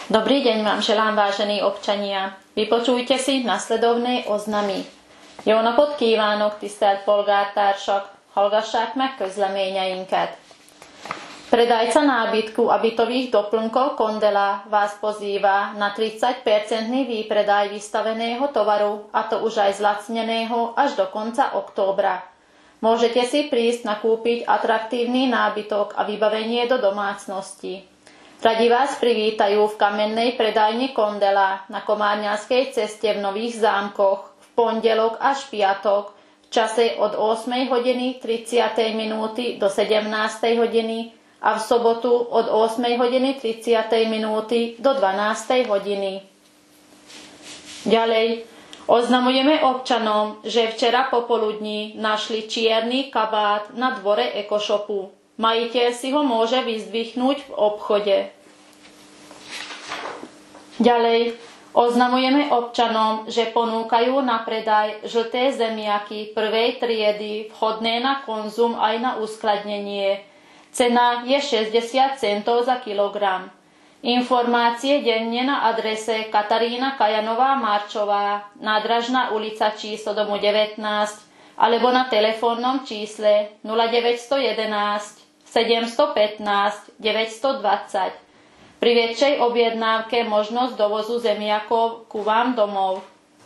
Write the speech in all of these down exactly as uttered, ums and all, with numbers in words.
Dobrý deň vám želám, vážení občania. Vypočujte si nasledovné oznamy. Jó napot kívánok, tisztelt polgártársak! Hallgassák meg közleményeinket. Predajca nábytku a bytových doplnkov Kondela vás pozýva na tridsať percentný výpredaj vystaveného tovaru, a to už aj zlacneného až do konca októbra. Môžete si prísť nakúpiť atraktívny nábytok a vybavenie do domácnosti. Radi vás privítajú v kamennej predajni Kondela na Komárňanskej ceste v Nových Zámkoch v pondelok až piatok v čase od ôsmej hodiny tridsať minúty do sedemnástej hodiny a v sobotu od ôsmej hodiny tridsať minúty do dvanástej hodiny. Ďalej oznamujeme občanom, že včera popoludní našli čierny kabát na dvore ekoshopu. Majiteľ si ho môže vyzdvihnúť v obchode. Ďalej oznamujeme občanom, že ponúkajú na predaj žlté zemiaky prvej triedy vhodné na konzum aj na uskladnenie. Cena je šesťdesiat centov za kilogram. Informácie denne na adrese Katarína Kajanová Marčová, Nádražná ulica číslo domu devätnásť alebo na telefónnom čísle nula deväť jedna jedna sedem jedna päť deväť dvadsať. Pri väčšej objednávke možnosť dovozu zemiakov ku vám domov.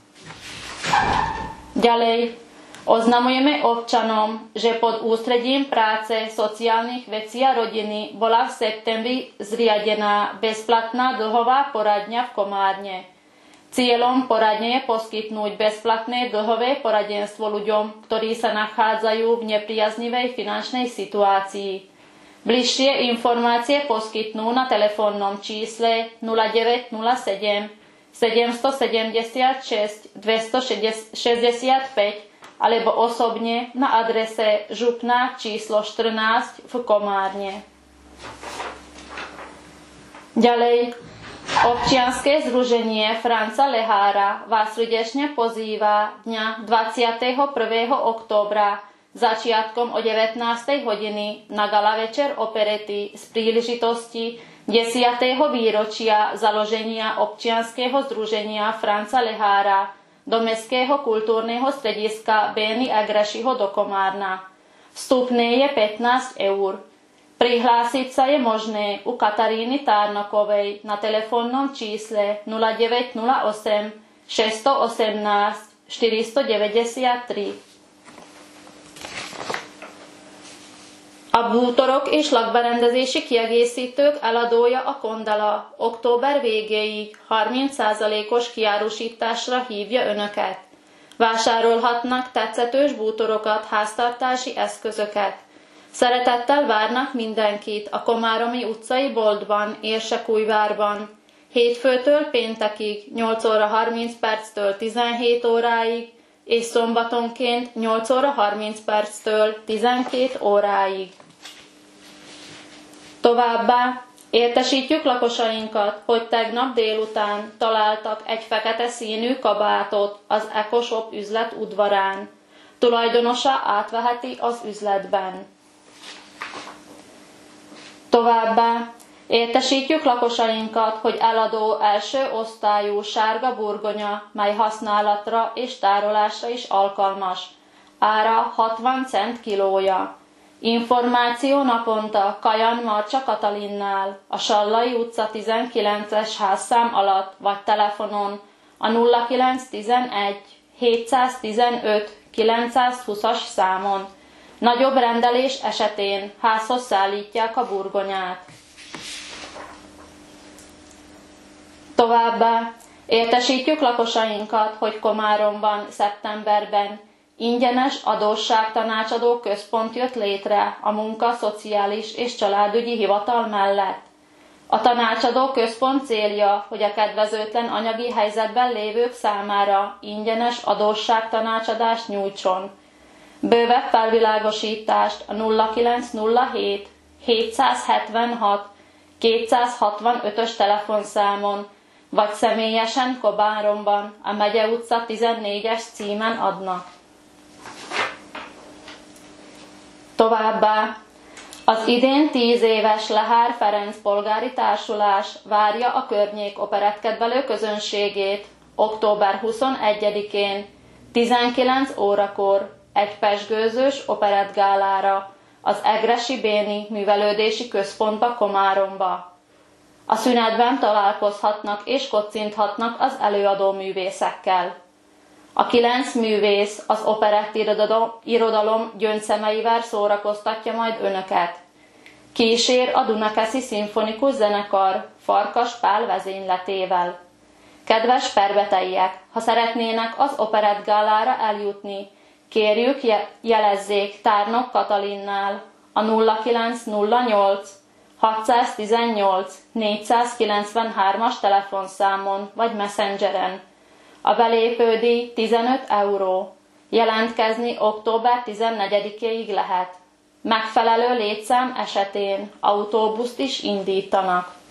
Ďalej oznamujeme občanom, že pod ústredím práce sociálnych vecí a rodiny bola v septembri zriadená bezplatná dlhová poradňa v Komárne. Cieľom poradne je poskytnúť bezplatné dlhové poradenstvo ľuďom, ktorí sa nachádzajú v nepriaznivej finančnej situácii. Bližšie informácie poskytnú na telefónnom čísle nula deväť nula sedem sedem sedem šesť dva šesť päť alebo osobne na adrese Župná číslo štrnásť v Komárne. Ďalej, občianske združenie Franca Lehára vás srdečne pozýva dňa dvadsiateho prvého októbra začiatkom o devätnástej hodiny na gala večer operety z príležitosti desiateho výročia založenia občianskeho združenia Franca Lehára do Mestského kultúrneho strediska Bény Agrašiho do Komárna. Vstupné je pätnásť eur. Prihlásiť sa je možné u Kataríny Tárnokovej na telefónnom čísle nula deväť nula osem šesť jedna osem štyri deväť tri. A bútorok és lakberendezési kiegészítők eladója a Kondela október végéig harminc százalékos kiárusításra hívja Önöket. Vásárolhatnak tetszetős bútorokat, háztartási eszközöket. Szeretettel várnak mindenkit a Komáromi utcai boltban, Érsekújvárban. Hétfőtől péntekig nyolc óra harminc perctől tizenhét óráig, és szombatonként nyolc óra harminc perctől tizenkét óráig. Továbbá értesítjük lakosainkat, hogy tegnap délután találtak egy fekete színű kabátot az EcoShop üzlet udvarán. Tulajdonosa átveheti az üzletben. Továbbá értesítjük lakosainkat, hogy eladó első osztályú sárga burgonya, mely használatra és tárolásra is alkalmas. Ára hatvan cent kilója. Információ naponta Kajan Marcsa Katalinnál, a Sallai utca tizenkilences házszám alatt, vagy telefonon a nulla kilenc tizenegy hétszáztizenöt kilencszázhúszas számon. Nagyobb rendelés esetén házhoz szállítják a burgonyát. Továbbá értesítjük lakosainkat, hogy Komáromban szeptemberben ingyenes adósságtanácsadó központ jött létre a Munka, Szociális és Családügyi Hivatal mellett. A tanácsadó központ célja, hogy a kedvezőtlen anyagi helyzetben lévők számára ingyenes adósságtanácsadást nyújtson. Bővebb felvilágosítást a nulla kilenc nulla hét hétszázhetvenhat kétszázhatvanötös telefonszámon, vagy személyesen Komáromban, a Megye utca tizennégyes címen adnak. Továbbá Az idén tíz éves Lehár Ferenc polgári társulás várja a környék operettkedvelő közönségét október huszonegyedikén tizenkilenc órakor egy pezsgőzős operettgálára az Egressy Béni Művelődési Központba, Komáromba. A szünetben találkozhatnak és kocinthatnak az előadó művészekkel. A kilenc művész az operett irodalom gyöngyszemeivel szórakoztatja majd önöket. Kísér a Dunakeszi Szimfonikus Zenekar Farkas Pál vezényletével. Kedves perbeteiek, ha szeretnének az operettgálára eljutni, kérjük jelezzék Tárnok Katalinnál a nulla kilenc nulla nyolc hatszáztizennyolc négyszázkilencvenhármas telefonszámon vagy messengeren. A belépődíj tizenöt euró. Jelentkezni október tizennegyedikéig lehet. Megfelelő létszám esetén autóbuszt is indítanak.